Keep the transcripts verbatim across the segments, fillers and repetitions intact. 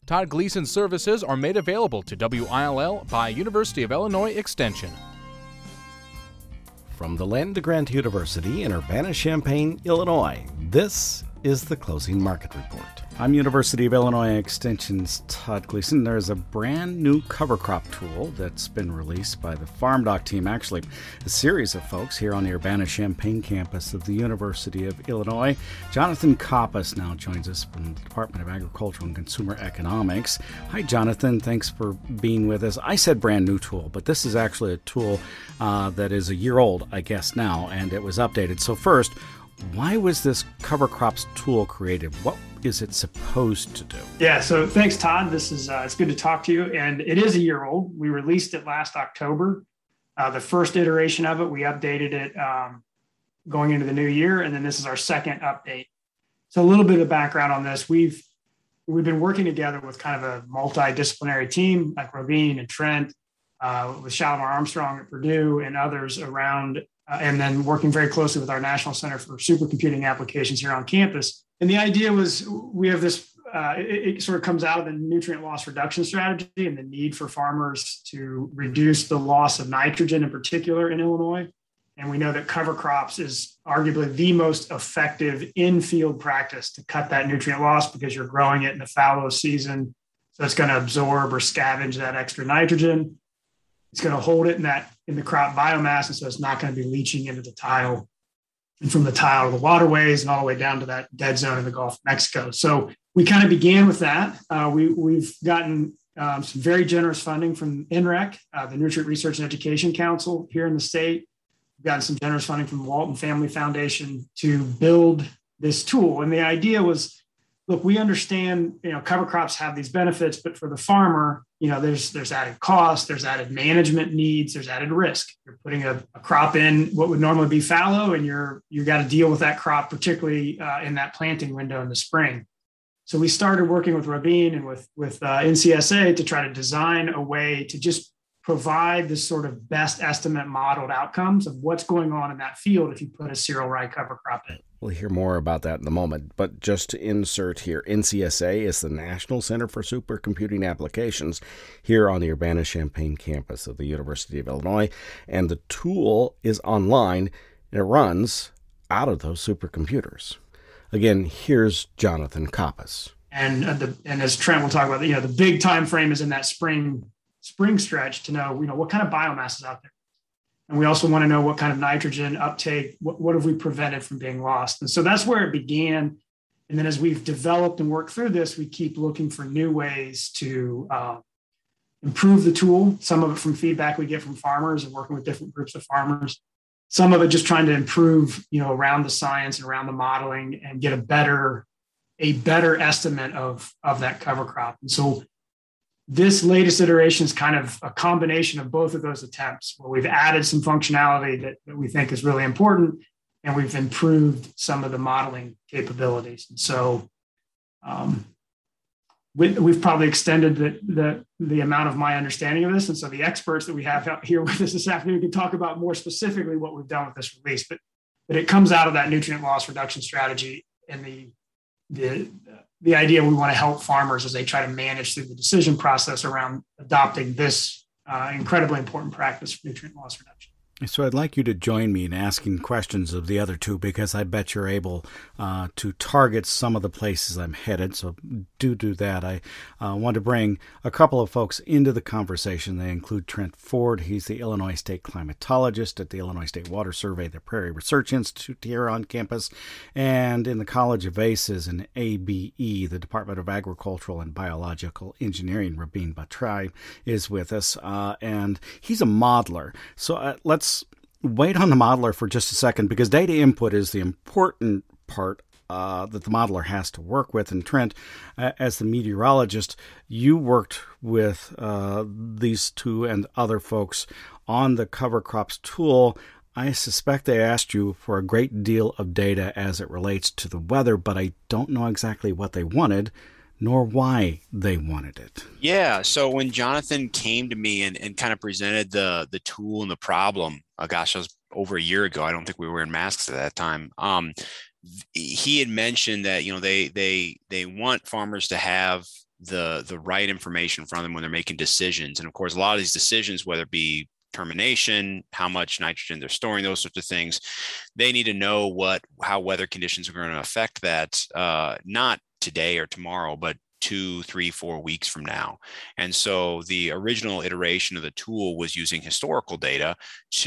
Todd Gleason services are made available to W I L L by University of Illinois Extension. From the Land Grant University in Urbana-Champaign, Illinois, this is the Closing Market Report. I'm University of Illinois Extension's Todd Gleason. There's a brand new cover crop tool that's been released by the FarmDoc team, actually a series of folks here on the Urbana-Champaign campus of the University of Illinois. Jonathan Koppas now joins us from the Department of Agricultural and Consumer Economics. Hi, Jonathan. Thanks for being with us. I said brand new tool, but this is actually a tool uh, that is a year old, I guess now, and it was updated. So first, why was this cover crops tool created? What is it supposed to do? Yeah, so thanks, Todd. This is uh, it's good to talk to you. And it is a year old. We released it last October. Uh, the first iteration of it, we updated it um, going into the new year, and then this is our second update. So a little bit of background on this: we've we've been working together with kind of a multidisciplinary team like Robin and Trent, uh, with Shalimar Armstrong at Purdue and others around. Uh, and then working very closely with our National Center for Supercomputing Applications here on campus. And the idea was we have this, uh, it, it sort of comes out of the nutrient loss reduction strategy and the need for farmers to reduce the loss of nitrogen in particular in Illinois. And we know that cover crops is arguably the most effective in-field practice to cut that nutrient loss because you're growing it in the fallow season. So it's going to absorb or scavenge that extra nitrogen. It's going to hold it in that in the crop biomass, and so it's not going to be leaching into the tile and from the tile to the waterways and all the way down to that dead zone in the Gulf of Mexico. So we kind of began with that. Uh, we, we've gotten um, some very generous funding from N R E C, uh, the Nutrient Research and Education Council here in the state. We've gotten some generous funding from the Walton Family Foundation to build this tool. And the idea was, look, we understand, you know, cover crops have these benefits, but for the farmer, you know, there's there's added cost, there's added management needs, there's added risk. You're putting a, a crop in what would normally be fallow, and you're you got to deal with that crop, particularly uh, in that planting window in the spring. So we started working with Robin and with with uh, N C S A to try to design a way to just provide this sort of best estimate modeled outcomes of what's going on in that field if you put a cereal rye cover crop in. We'll hear more about that in a moment, but just to insert here, N C S A is the National Center for Supercomputing Applications here on the Urbana-Champaign campus of the University of Illinois, and the tool is online, and it runs out of those supercomputers. Again, here's Jonathan Koppas. And uh, the, and as Trent will talk about, you know, the big time frame is in that spring spring stretch to know, you know, what kind of biomass is out there. And we also want to know what kind of nitrogen uptake, what, what have we prevented from being lost? And so that's where it began. And then as we've developed and worked through this, we keep looking for new ways to uh, improve the tool. Some of it from feedback we get from farmers and working with different groups of farmers. Some of it just trying to improve, you know, around the science and around the modeling and get a better, a better estimate of, of that cover crop. And so this latest iteration is kind of a combination of both of those attempts, where we've added some functionality that, that we think is really important, and we've improved some of the modeling capabilities. And so um, we, we've probably extended the, the, the amount of my understanding of this. And so the experts that we have out here with us this afternoon can talk about more specifically what we've done with this release. But, but it comes out of that nutrient loss reduction strategy and the the the idea we want to help farmers as they try to manage through the decision process around adopting this uh, incredibly important practice for nutrient loss reduction. So I'd like you to join me in asking questions of the other two, because I bet you're able uh, to target some of the places I'm headed. So do do that. I uh, want to bring a couple of folks into the conversation. They include Trent Ford. He's the Illinois State climatologist at the Illinois State Water Survey, the Prairie Research Institute here on campus. And in the College of ACES and A B E, the Department of Agricultural and Biological Engineering, Rabin Batrai is with us. Uh, and he's a modeler. So uh, let's wait on the modeler for just a second, because data input is the important part uh, that the modeler has to work with. And Trent, uh, as the meteorologist, you worked with uh, these two and other folks on the cover crops tool. I suspect they asked you for a great deal of data as it relates to the weather, but I don't know exactly what they wanted, nor why they wanted it. Yeah. So when Jonathan came to me and, and kind of presented the the tool and the problem, oh gosh, that was over a year ago. I don't think we were wearing masks at that time. Um, he had mentioned that, you know, they they they want farmers to have the the right information in front of them when they're making decisions. And of course, a lot of these decisions, whether it be termination, how much nitrogen they're storing, those sorts of things, they need to know what how weather conditions are going to affect that, uh, not today or tomorrow, but two, three, four weeks from now. And so the original iteration of the tool was using historical data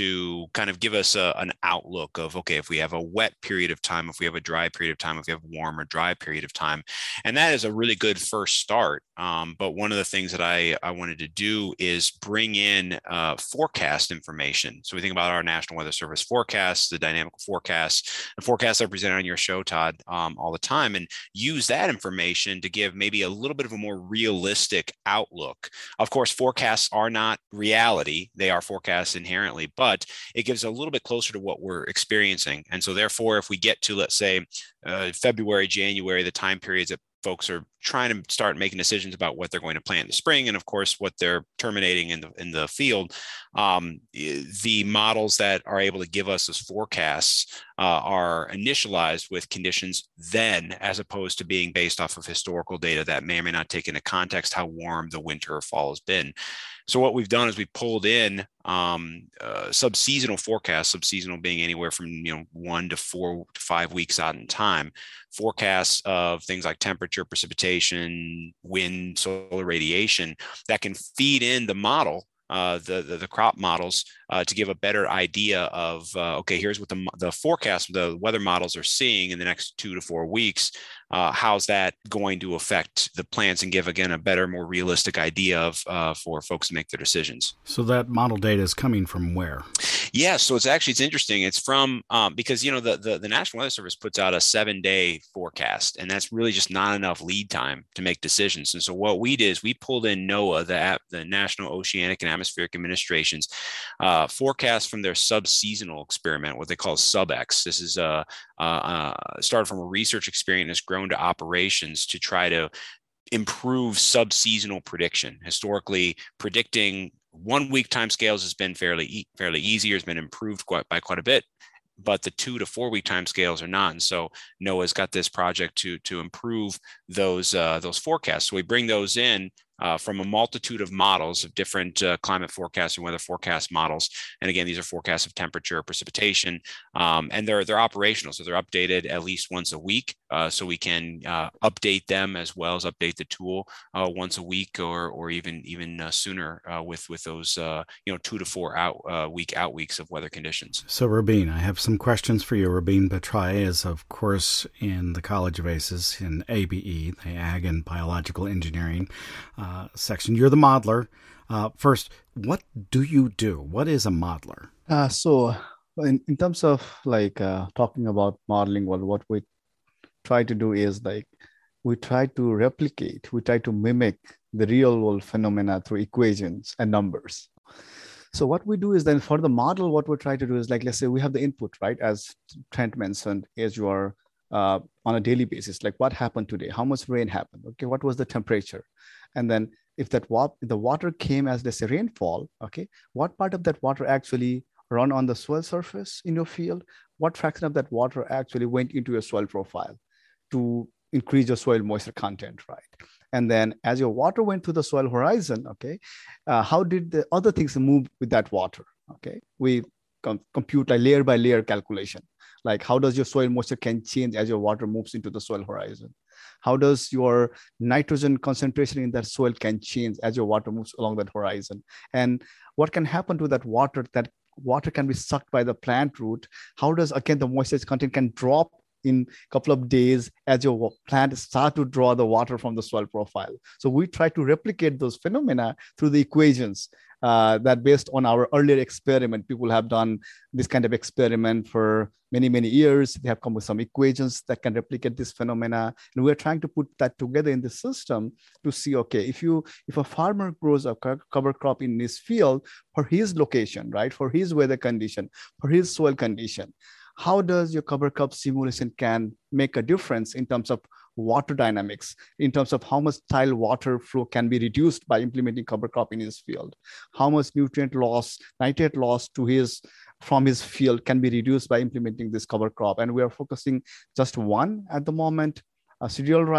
to kind of give us a, an outlook of, okay, if we have a wet period of time, if we have a dry period of time, if we have a warm or dry period of time. And that is a really good first start. Um, but one of the things that I, I wanted to do is bring in uh, forecast information. So we think about our National Weather Service forecasts, the dynamical forecasts, the forecasts are presented on your show, Todd, um, all the time, and use that information to give maybe a little bit of a more realistic outlook. Of course, forecasts are not reality. They are forecasts inherently, but it gives a little bit closer to what we're experiencing. And so therefore, if we get to, let's say, uh, February, January, the time periods that folks are trying to start making decisions about what they're going to plant in the spring, and of course, what they're terminating in the in the field, um, the models that are able to give us those forecasts uh, are initialized with conditions then, as opposed to being based off of historical data that may or may not take into context how warm the winter or fall has been. So what we've done is we pulled in um, uh, sub-seasonal forecasts, sub-seasonal being anywhere from you know one to four to five weeks out in time, forecasts of things like temperature, precipitation, wind, solar radiation that can feed in the model, uh, the, the the crop models, uh, to give a better idea of uh, okay, here's what the the forecast, the weather models are seeing in the next two to four weeks. Uh, how's that going to affect the plants, and give, again, a better, more realistic idea of uh, for folks to make their decisions. So that model data is coming from where? Yeah, so it's actually, it's interesting. It's from, um, because, you know, the, the, the National Weather Service puts out a seven day forecast, and that's really just not enough lead time to make decisions. And so what we did is we pulled in NOAA, the, the National Oceanic and Atmospheric Administration's uh, forecast from their sub-seasonal experiment, what they call SubX. This is uh, uh, uh, started from a research experience, has grown to operations to try to improve sub-seasonal prediction. Historically, predicting one week timescales has been fairly fairly easy, or has been improved quite by quite a bit, but the two to four week timescales are not. And so NOAA's got this project to to improve those uh, those forecasts. So we bring those in uh, from a multitude of models of different uh, climate forecasts and weather forecast models. And again, these are forecasts of temperature, precipitation, um, and they're they're operational, so they're updated at least once a week. Uh, so we can uh, update them as well as update the tool uh, once a week, or or even even uh, sooner uh, with with those uh, you know two to four out uh, week out weeks of weather conditions. So Rabin, I have some questions for you. Rabin Batrai is, of course, in the College of ACES in A B E, the Ag and Biological Engineering uh, section. You're the modeler. Uh, first, what do you do? What is a modeler? Uh, so in, in terms of like uh, talking about modeling, well, what we try to do is like we try to replicate, we try to mimic the real world phenomena through equations and numbers. So what we do is then for the model, what we try to do is like, let's say we have the input, right? As Trent mentioned, as you are uh, on a daily basis, like what happened today? How much rain happened? Okay, what was the temperature? And then if that wa- the water came as, let's say, rainfall, okay, what part of that water actually run on the soil surface in your field? What fraction of that water actually went into your soil profile to increase your soil moisture content, right? And then as your water went to the soil horizon, okay, uh, how did the other things move with that water? Okay, we com- compute a layer by layer calculation. Like how does your soil moisture can change as your water moves into the soil horizon? How does your nitrogen concentration in that soil can change as your water moves along that horizon? And what can happen to that water? That water can be sucked by the plant root. How does, again, the moisture content can drop in a couple of days as your plant start to draw the water from the soil profile. So we try to replicate those phenomena through the equations uh, that based on our earlier experiment. People have done this kind of experiment for many, many years. They have come with some equations that can replicate this phenomena. And we're trying to put that together in the system to see, okay, if you if a farmer grows a cover crop in his field for his location, right, for his weather condition, for his soil condition, how does your cover crop simulation can make a difference in terms of water dynamics, in terms of how much tile water flow can be reduced by implementing cover crop in his field, how much nutrient loss, nitrate loss to his from his field can be reduced by implementing this cover crop. And we are focusing just one at the moment, uh, cereal rye,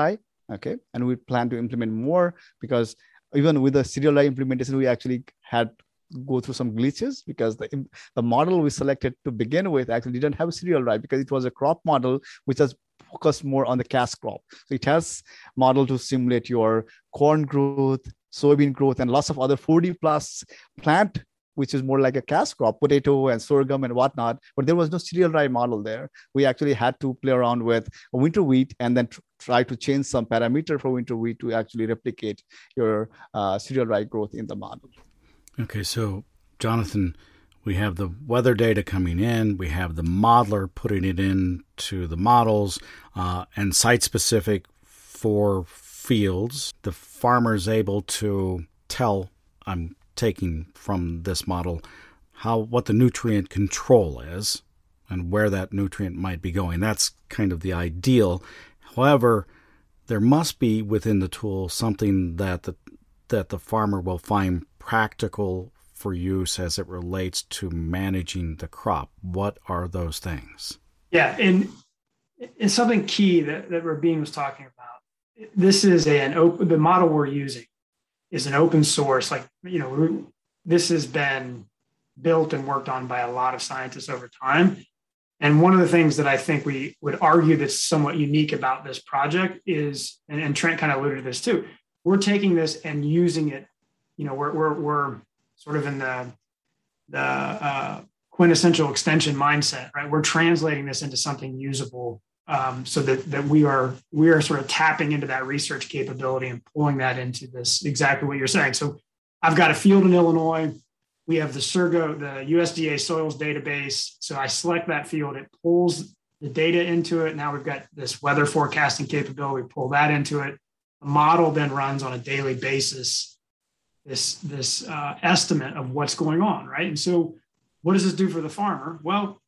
Okay. And we plan to implement more because even with the serial rye implementation, we actually had go through some glitches because the, the model we selected to begin with actually didn't have serial rye because it was a crop model which was focused more on the cash crop. So it has model to simulate your corn growth, soybean growth, and lots of other forty plus plant, which is more like a cash crop, potato and sorghum and whatnot. But there was no serial rye model there. We actually had to play around with a winter wheat and then tr- try to change some parameter for winter wheat to actually replicate your uh, serial rye growth in the model. Okay, so Jonathan, we have the weather data coming in, we have the modeler putting it into the models, uh, and site-specific for fields. The farmer is able to tell, I'm taking from this model, how what the nutrient control is and where that nutrient might be going. That's kind of the ideal. However, there must be within the tool something that the that the farmer will find practical for use as it relates to managing the crop. What are those things? Yeah, and it's something key that, that Rabin was talking about. This is an open, the model we're using is an open source. Like, you know, this has been built and worked on by a lot of scientists over time. And one of the things that I think we would argue that's somewhat unique about this project is, and, and Trent kind of alluded to this too, we're taking this and using it. You know, we're we're we're sort of in the the uh, quintessential extension mindset, right? We're translating this into something usable, um, so that that we are we are sort of tapping into that research capability and pulling that into this exactly what you're saying. So, I've got a field in Illinois. We have the Surgo, the U S D A soils database. So I select that field. It pulls the data into it. Now we've got this weather forecasting capability. We pull that into it. The model then runs on a daily basis this, this uh, estimate of what's going on, right? And so what does this do for the farmer? Well,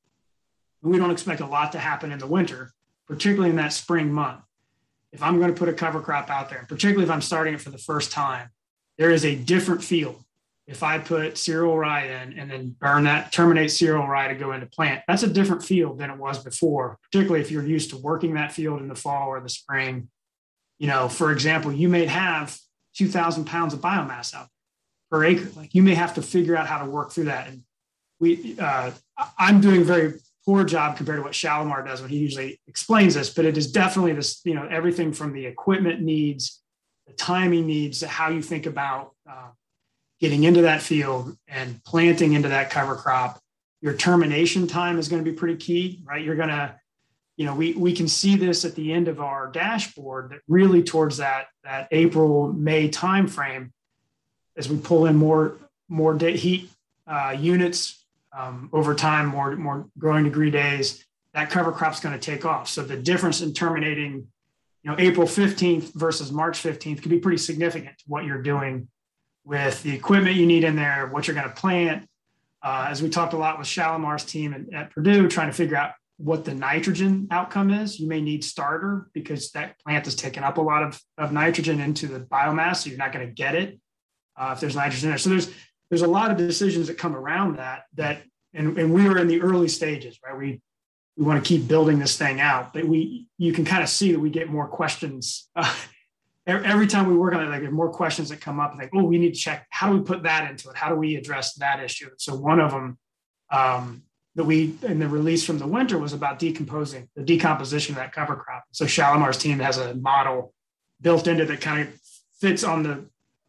we don't expect a lot to happen in the winter, particularly in that spring month. If I'm going to put a cover crop out there, particularly if I'm starting it for the first time, there is a different field. If I put cereal rye in and then burn that, terminate cereal rye to go into plant, that's a different field than it was before, particularly if you're used to working that field in the fall or the spring. You know, for example, you may have two thousand pounds of biomass out per acre. Like, you may have to figure out how to work through that. And we, uh, I'm doing a very poor job compared to what Shalimar does when he usually explains this, but it is definitely this, you know, everything from the equipment needs, the timing needs, to how you think about uh, getting into that field and planting into that cover crop. Your termination time is going to be pretty key, right? You're going to, you know, we we can see this at the end of our dashboard that really towards that, that April, May timeframe, as we pull in more, more day, heat uh, units um, over time, more, more growing degree days, that cover crop's going to take off. So the difference in terminating, you know, April fifteenth versus March fifteenth could be pretty significant to what you're doing with the equipment you need in there, what you're going to plant. Uh, as we talked a lot with Shalimar's team at, at Purdue, trying to figure out what the nitrogen outcome is. You may need starter because that plant is taking up a lot of, of nitrogen into the biomass, so you're not going to get it uh, if there's nitrogen there. So there's there's a lot of decisions that come around that, that and, and we were in the early stages, right? We we want to keep building this thing out, but we you can kind of see that we get more questions uh, every time we work on it. Like, there's more questions that come up, like, oh, we need to check, how do we put that into it? How do we address that issue? So one of them um, that we, in the release from the winter, was about decomposing, the decomposition of that cover crop. So Shalimar's team has a model built into that kind of fits on the,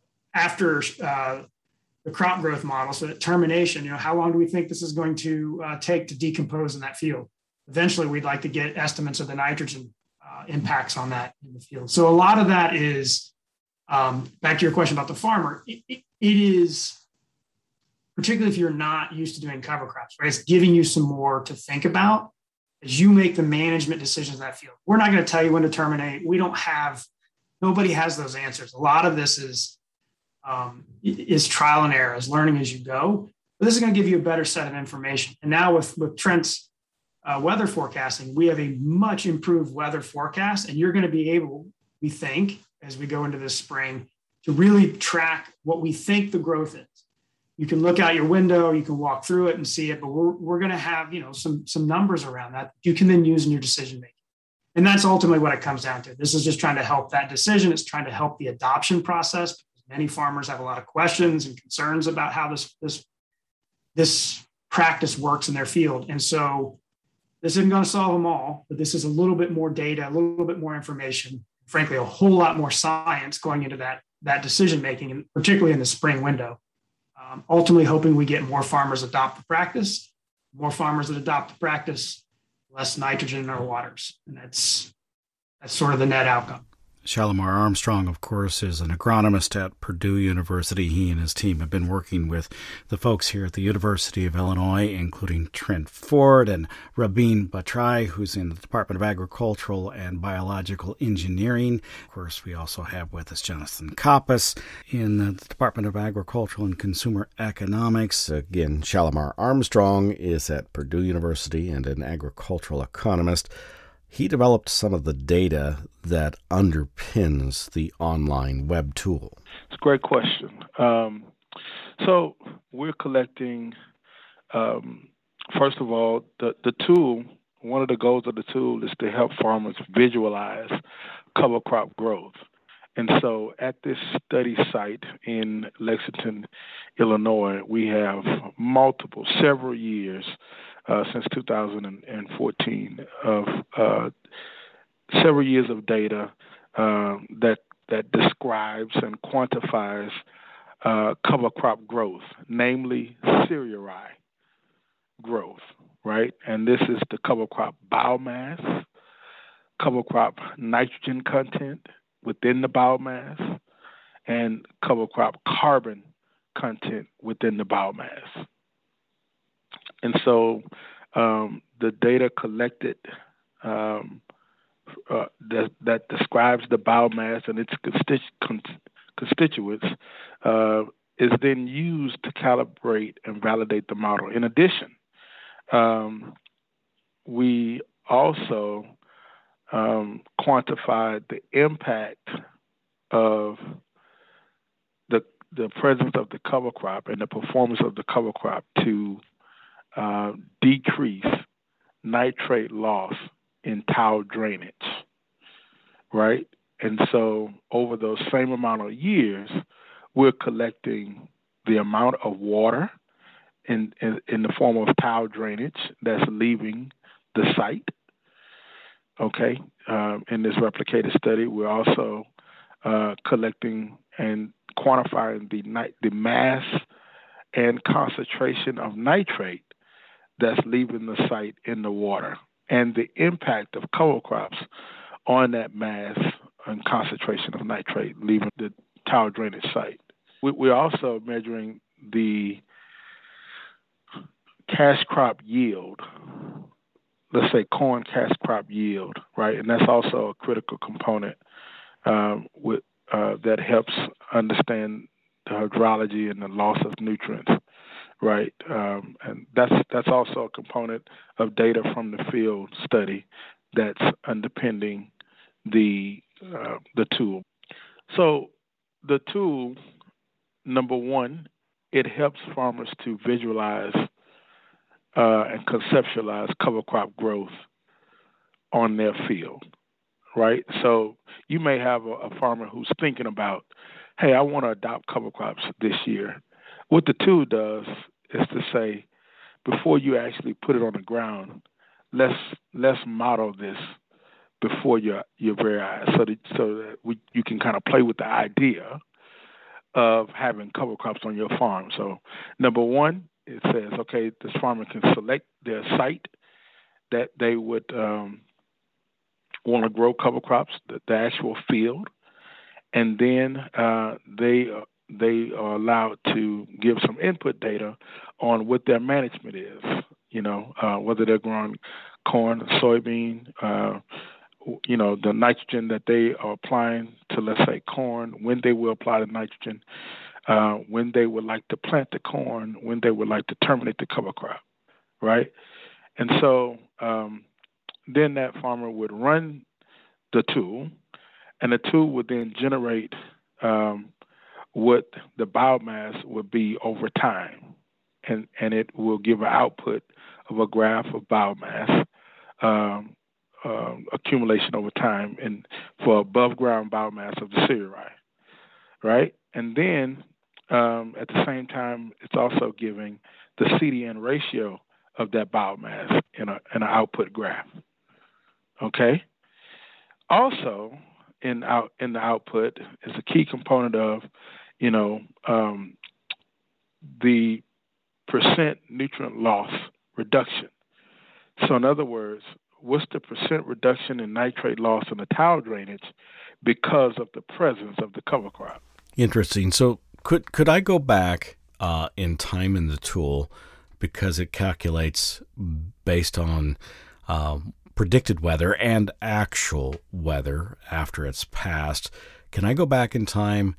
after uh, the crop growth model. So that termination, you know, how long do we think this is going to uh, take to decompose in that field? Eventually, we'd like to get estimates of the nitrogen uh, impacts on that in the field. So a lot of that is, um, back to your question about the farmer, it, it, it is, particularly if you're not used to doing cover crops, right? It's giving you some more to think about as you make the management decisions in that field. We're not going to tell you when to terminate. We don't have, nobody has those answers. A lot of this is, um, is trial and error, is learning as you go. But this is going to give you a better set of information. And now with, with Trent's uh, weather forecasting, we have a much improved weather forecast, and you're going to be able, we think, as we go into this spring, to really track what we think the growth is. You can look out your window, you can walk through it and see it, but we're, we're going to have, you know, some, some numbers around that you can then use in your decision making. And that's ultimately what it comes down to. This is just trying to help that decision. It's trying to help the adoption process. Many farmers have a lot of questions and concerns about how this, this, this practice works in their field. And so this isn't going to solve them all, but this is a little bit more data, a little bit more information, frankly, a whole lot more science going into that, that decision-making, and particularly in the spring window. Um, ultimately hoping we get more farmers adopt the practice, more farmers that adopt the practice, less nitrogen in our waters. And that's, that's sort of the net outcome. Shalimar Armstrong, of course, is an agronomist at Purdue University. He and his team have been working with the folks here at the University of Illinois, including Trent Ford and Rabin Batrai, who's in the Department of Agricultural and Biological Engineering. Of course, we also have with us Jonathan Koppas in the Department of Agricultural and Consumer Economics. Again, Shalimar Armstrong is at Purdue University and an agricultural economist. He developed some of the data that underpins the online web tool. It's a great question. Um, so we're collecting, um, first of all, the, the tool, one of the goals of the tool is to help farmers visualize cover crop growth. And so at this study site in Lexington, Illinois, we have multiple, several years Uh, since two thousand fourteen, of uh, several years of data uh, that that describes and quantifies uh, cover crop growth, namely cereal rye growth, right? And this is the cover crop biomass, cover crop nitrogen content within the biomass, and cover crop carbon content within the biomass. And so um, the data collected um, uh, that, that describes the biomass and its constitu- constituents uh, is then used to calibrate and validate the model. In addition, um, we also um, quantified the impact of the the presence of the cover crop and the performance of the cover crop to Uh, decrease nitrate loss in tile drainage, right? And so over those same amount of years, we're collecting the amount of water in, in, in the form of tile drainage that's leaving the site, okay? Um, in this replicated study, we're also uh, collecting and quantifying the, nit- the mass and concentration of nitrate that's leaving the site in the water, and the impact of cover crops on that mass and concentration of nitrate leaving the tile drainage site. We, we're also measuring the cash crop yield, let's say corn cash crop yield, right? And that's also a critical component um, with, uh, that helps understand the hydrology and the loss of nutrients. Right, um, and that's that's also a component of data from the field study that's underpinning the uh, the tool. So the tool, number one, it helps farmers to visualize uh, and conceptualize cover crop growth on their field. Right, so you may have a, a farmer who's thinking about, hey, I want to adopt cover crops this year. What the tool does is to say, before you actually put it on the ground, let's let's model this before your your very eyes, so that so that we, you can kind of play with the idea of having cover crops on your farm. So, number one, it says, okay, this farmer can select their site that they would um, want to grow cover crops, the, the actual field, and then uh, they. Uh, they are allowed to give some input data on what their management is, you know, uh, whether they're growing corn, soybean, uh, you know, the nitrogen that they are applying to, let's say, corn, when they will apply the nitrogen, uh, when they would like to plant the corn, when they would like to terminate the cover crop, right? And so um, then that farmer would run the tool, and the tool would then generate um, what the biomass would be over time, and, and it will give an output of a graph of biomass um, uh, accumulation over time and for above ground biomass of the cereal rye, right? And then um, at the same time, it's also giving the C D N ratio of that biomass in a in an output graph. Okay. Also, in out in the output is a key component of, you know, um, the percent nutrient loss reduction. So, in other words, what's the percent reduction in nitrate loss in the tile drainage because of the presence of the cover crop? Interesting. So, could could I go back uh, in time in the tool, because it calculates based on um, predicted weather and actual weather after it's passed? Can I go back in time,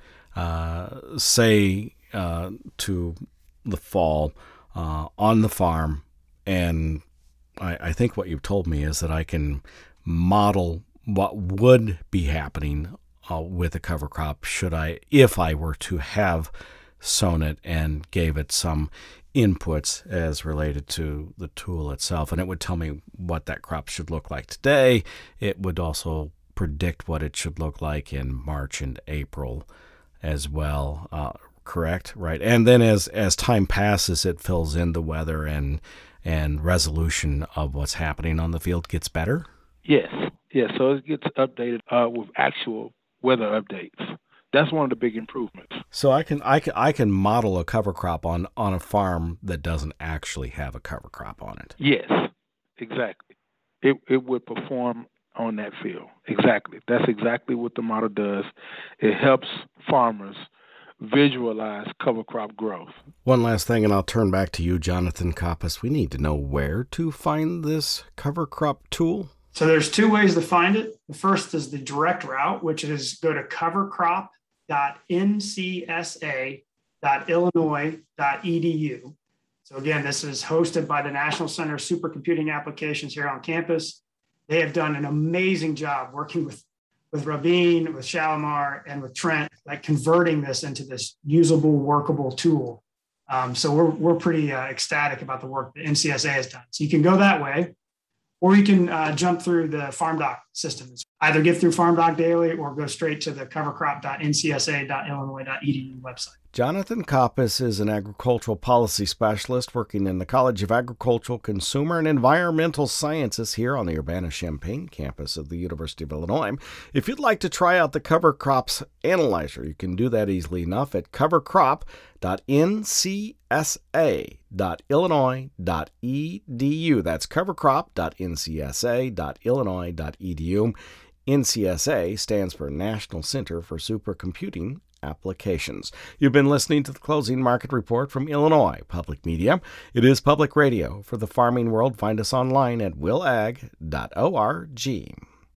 uh, say, uh, to the fall uh, on the farm, and I, I think what you've told me is that I can model what would be happening uh, with a cover crop should I, if I were to have sown it and gave it some inputs as related to the tool itself, and it would tell me what that crop should look like today. It would also predict what it should look like in March and April as well. Uh, correct? Right. And then as as time passes, it fills in the weather, and and resolution of what's happening on the field gets better? Yes. Yes. So it gets updated uh, with actual weather updates. That's one of the big improvements. So I can I can I can model a cover crop on, on a farm that doesn't actually have a cover crop on it. Yes, exactly. It it would perform on that field. Exactly. That's exactly what the model does. It helps farmers visualize cover crop growth. One last thing, and I'll turn back to you, Jonathan Koppas. We need to know where to find this cover crop tool. So there's two ways to find it. The first is the direct route, which is go to cover crop dot n c s a dot illinois dot e d u. So again, this is hosted by the National Center of Supercomputing Applications here on campus. They have done an amazing job working with, with Rabin, with Shalimar, and with Trent, like converting this into this usable, workable tool. Um, so we're, we're pretty uh, ecstatic about the work that N C S A has done. So you can go that way, or you can uh, jump through the FarmDoc system. Either get through FarmDoc Daily or go straight to the cover crop dot n c s a dot illinois dot e d u website. Jonathan Koppas is an agricultural policy specialist working in the College of Agricultural, Consumer, and Environmental Sciences here on the Urbana-Champaign campus of the University of Illinois. If you'd like to try out the Cover Crops Analyzer, you can do that easily enough at cover crop dot n c s a dot illinois dot e d u. That's cover crop dot n c s a dot illinois dot e d u. N C S A stands for National Center for Supercomputing Applications. You've been listening to the Closing Market Report from Illinois Public Media. It is public radio for the farming world. Find us online at will ag dot org.